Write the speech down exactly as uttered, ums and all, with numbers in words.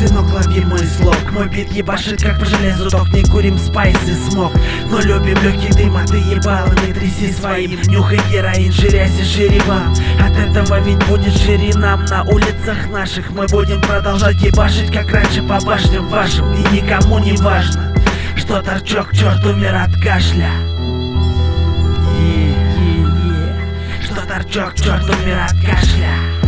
сынок, лови мой слог. Мой бит ебашит как по железу ток. Не курим спайс и смог, но любим легкий дым. А ты ебало, не тряси своим. Нюхай героин, жирясь и жеребам. От этого ведь будет ширинам. На улицах наших мы будем продолжать ебашить, как раньше по башням вашим. И никому не важно, что торчок черт умер от кашля. Е-е-е. Что торчок черт умер от кашля.